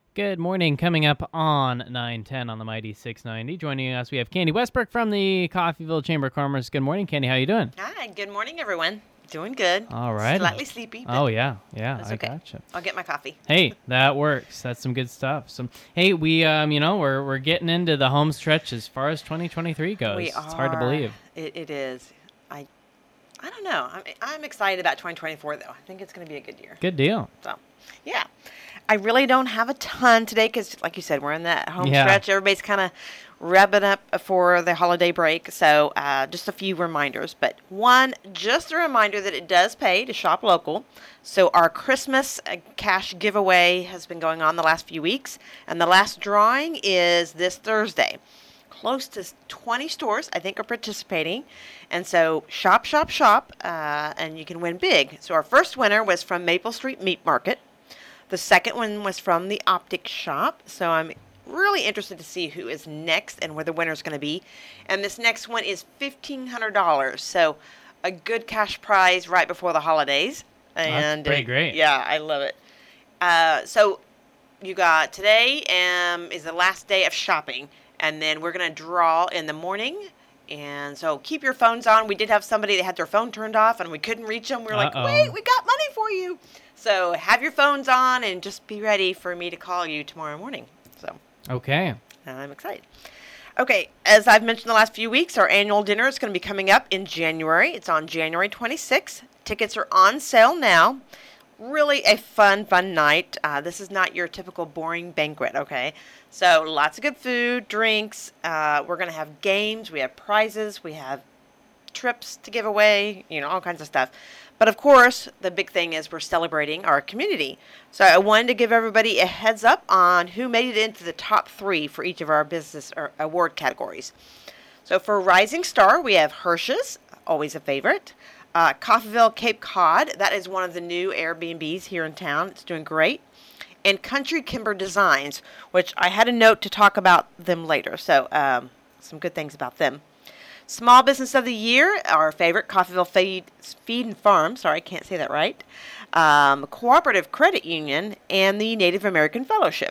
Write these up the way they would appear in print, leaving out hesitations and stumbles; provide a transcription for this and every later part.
Good morning. Coming up on 9:10 on the Mighty 690. Joining us, we have Candy Westbrook from the Coffeyville Chamber of Commerce. Good morning, Candy. How you doing? Hi, good morning, everyone. Doing good. All right. Slightly sleepy, but Oh, yeah. that's I okay. gotcha. I'll get my coffee. Hey, that works. That's some good stuff. Hey, we're getting into the home stretch as far as 2023 goes. We are. It's hard to believe. It is. I don't know. I'm excited about 2024, though. I think it's going to be a good year. Good deal. So, yeah. I really don't have a ton today because, like you said, we're in that home stretch. Everybody's kind of wrapping up for the holiday break. So just a few reminders. But one, just a reminder that it does pay to shop local. So our Christmas cash giveaway has been going on the last few weeks. And the last drawing is this Thursday. Close to 20 stores, I think, are participating. And so shop, and you can win big. So our first winner was from Maple Street Meat Market. The second one was from the Optic Shop, so I'm really interested to see who is next and where the winner is going to be. And this next one is $1,500, so a good cash prize right before the holidays. And that's pretty great. Yeah, I love it. So you got today is the last day of shopping, and then we're going to draw in the morning. And so keep your phones on. We did have somebody that had their phone turned off, and we couldn't reach them. We were like, wait, we got money for you. So have your phones on and just be ready for me to call you tomorrow morning. So Okay. I'm excited. Okay, as I've mentioned the last few weeks, our annual dinner is going to be coming up in January. It's on January 26th. Tickets are on sale now. Really a fun night. This is not your typical boring banquet, okay? So lots of good food, drinks. We're going to have games. We have prizes. We have trips to give away, all kinds of stuff. But of course, the big thing is we're celebrating our community. So I wanted to give everybody a heads up on who made it into the top 3 for each of our business or award categories. So for Rising Star, we have Hirsch's, always a favorite. Coffeyville Cape Cod, that is one of the new Airbnbs here in town. It's doing great. And Country Kimber Designs, which I had a note to talk about them later. So some good things about them. Small Business of the Year, our favorite, Coffeyville Feed and Farm. Sorry, I can't say that right. Cooperative Credit Union, and the Native American Fellowship.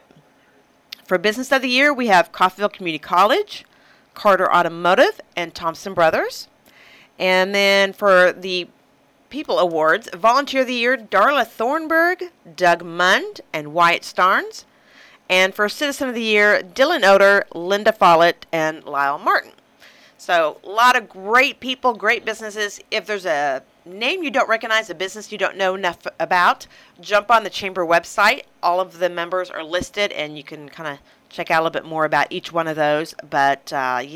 For Business of the Year, we have Coffeyville Community College, Carter Automotive, and Thompson Brothers. And then for the People Awards, Volunteer of the Year, Darla Thornburg, Doug Mund, and Wyatt Starnes. And for Citizen of the Year, Dylan Oder, Linda Follett, and Lyle Martin. So a lot of great people, great businesses. If there's a name you don't recognize, a business you don't know enough about, jump on the Chamber website. All of the members are listed, and you can kind of check out a little bit more about each one of those. But,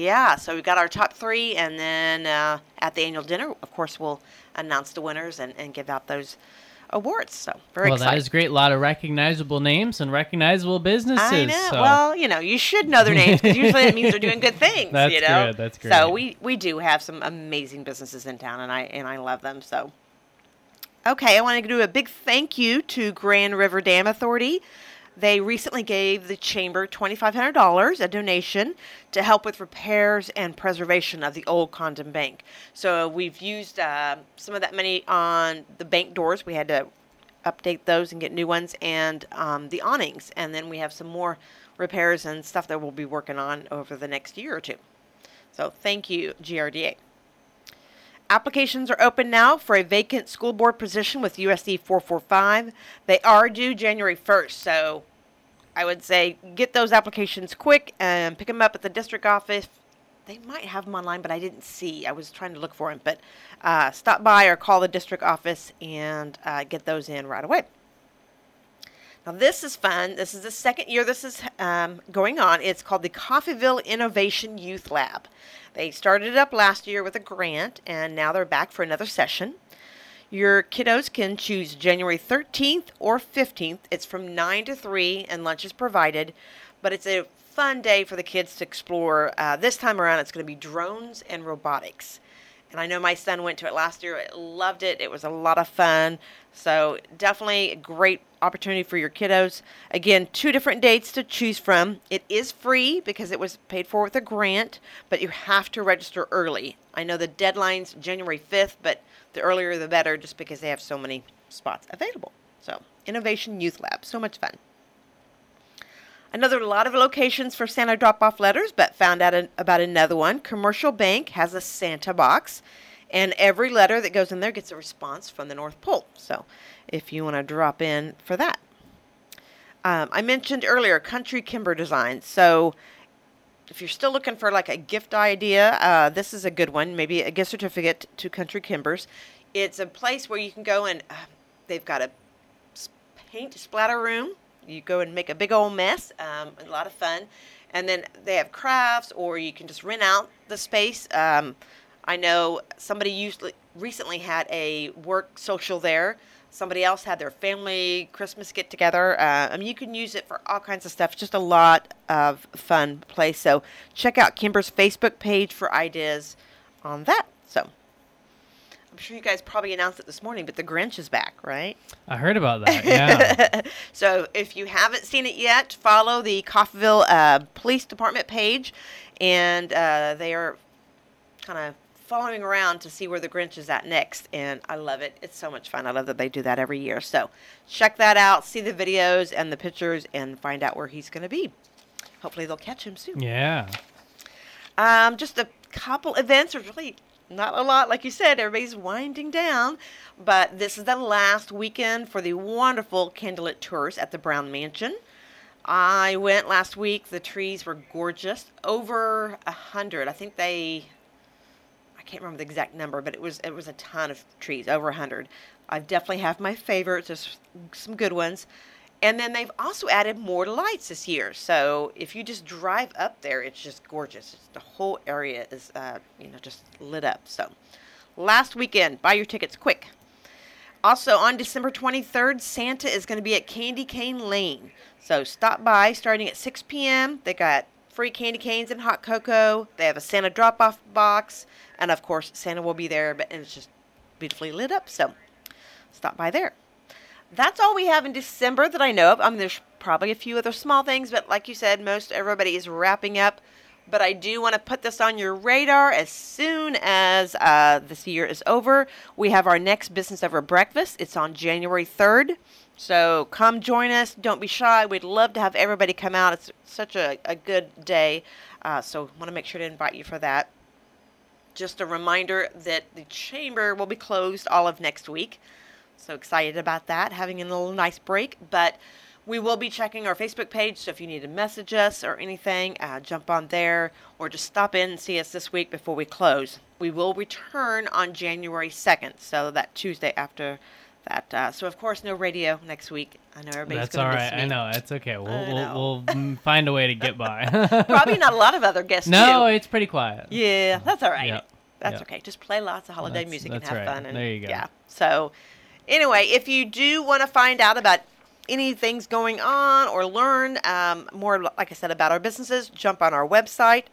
so we've got our top 3, and then at the annual dinner, of course, we'll announce the winners and give out those awards. So very excited. Well, that is great. A lot of recognizable names and recognizable businesses. I know. So. Well, you should know their names because usually that means they're doing good things. That's good. That's great. So we do have some amazing businesses in town, and I love them. So, okay, I want to do a big thank you to Grand River Dam Authority. They recently gave the Chamber $2,500, a donation, to help with repairs and preservation of the old Condon Bank. So we've used some of that money on the bank doors. We had to update those and get new ones, and the awnings. And then we have some more repairs and stuff that we'll be working on over the next year or two. So thank you, GRDA. Applications are open now for a vacant school board position with USD 445. They are due January 1st, so I would say get those applications quick and pick them up at the district office. They might have them online, but I didn't see. I was trying to look for them, but stop by or call the district office and get those in right away. Now, this is fun. This is the second year this is going on. It's called the Coffeyville Innovation Youth Lab. They started it up last year with a grant, and now they're back for another session. Your kiddos can choose January 13th or 15th. It's from 9 to 3, and lunch is provided. But it's a fun day for the kids to explore. This time around, it's going to be drones and robotics. And I know my son went to it last year. Loved it. It was a lot of fun. So definitely a great opportunity for your kiddos. Again, 2 different dates to choose from. It is free because it was paid for with a grant, but you have to register early. I know the deadline's January 5th, but the earlier the better just because they have so many spots available. So, Innovation Youth Lab. So much fun. I know there are a lot of locations for Santa drop-off letters, but found out about another one. Commercial Bank has a Santa box, and every letter that goes in there gets a response from the North Pole. So if you want to drop in for that. I mentioned earlier Country Kimber Designs. So if you're still looking for like a gift idea, this is a good one. Maybe a gift certificate to Country Kimbers. It's a place where you can go and they've got a paint splatter room. You go and make a big old mess, a lot of fun. And then they have crafts, or you can just rent out the space. I know somebody recently had a work social there. Somebody else had their family Christmas get-together. You can use it for all kinds of stuff. Just a lot of fun place. So check out Kimber's Facebook page for ideas on that. So I'm sure you guys probably announced it this morning, but the Grinch is back, right? I heard about that, yeah. So if you haven't seen it yet, follow the Coffeyville Police Department page, and they are kind of following around to see where the Grinch is at next, and I love it. It's so much fun. I love that they do that every year. So check that out, see the videos and the pictures, and find out where he's going to be. Hopefully they'll catch him soon. Yeah. Just a couple events. There's really not a lot. Like you said, everybody's winding down, but this is the last weekend for the wonderful candlelit tours at the Brown Mansion. I went last week. The trees were gorgeous. Over 100. I think I can't remember the exact number, but it was a ton of trees, over 100. I definitely have my favorites. There's some good ones. And then they've also added more lights this year. So if you just drive up there, it's just gorgeous. The whole area is, just lit up. So last weekend, buy your tickets quick. Also on December 23rd, Santa is going to be at Candy Cane Lane. So stop by starting at 6 p.m. They got free candy canes and hot cocoa. They have a Santa drop-off box. And, of course, Santa will be there, and it's just beautifully lit up. So stop by there. That's all we have in December that I know of. There's probably a few other small things, but like you said, everybody is wrapping up. But I do want to put this on your radar as soon as this year is over. We have our next Business Over Breakfast. It's on January 3rd. So come join us. Don't be shy. We'd love to have everybody come out. It's such a good day. So I want to make sure to invite you for that. Just a reminder that the chamber will be closed all of next week. So excited about that, having a little nice break. But we will be checking our Facebook page, so if you need to message us or anything, jump on there or just stop in and see us this week before we close. We will return on January 2nd, so that Tuesday after that. So, of course, no radio next week. I know everybody's going to miss me. That's all right. I know. It's okay. We'll find a way to get by. Probably not a lot of other guests, No, it's pretty quiet. Yeah, that's all right. Yep. That's okay. Just play lots of holiday music and have right. fun. And, there you go. Yeah. So, anyway, if you do want to find out about anything's going on or learn more, like I said, about our businesses, jump on our website.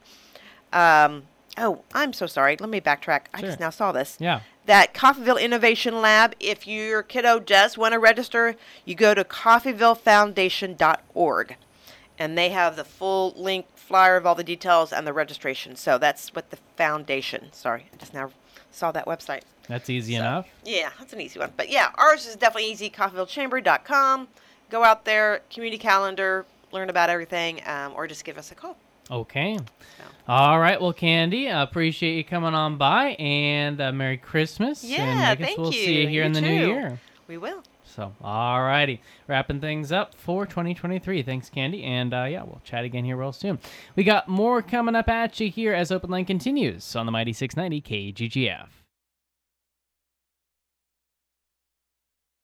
Oh, I'm so sorry. Let me backtrack. I just now saw this. Yeah. That Coffeyville Innovation Lab, if your kiddo does want to register, you go to coffeyvillefoundation.org. And they have the full link flyer of all the details and the registration. So that's what the foundation. Sorry, I just now saw that website. That's easy enough. Yeah, that's an easy one. But yeah, ours is definitely easy, coffeyvillechamber.com. Go out there, community calendar, learn about everything, or just give us a call. Okay. All right. Well, Candy, appreciate you coming on by, and Merry Christmas. Yeah, and I guess thank we'll you. see you here in the new year. We will. So, all righty. Wrapping things up for 2023. Thanks, Candy. And, we'll chat again here real soon. We got more coming up at you here as Open Line continues on the Mighty 690 KGGF.